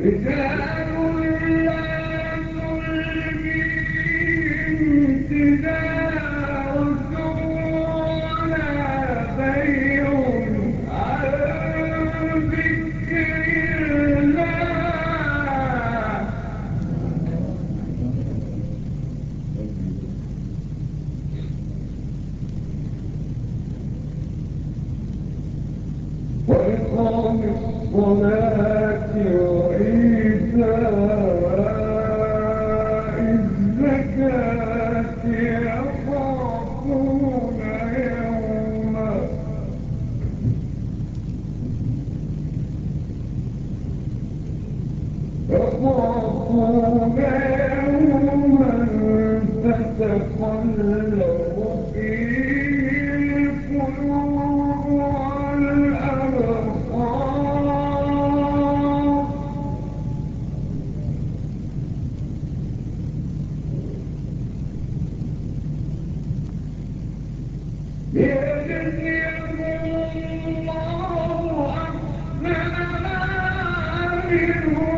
وإقام الصلاة وإيتاء الزكاة يخافون يوما تتقلب فيه القلوب والأبصار ليجزيهم الله أحسن ما عملوا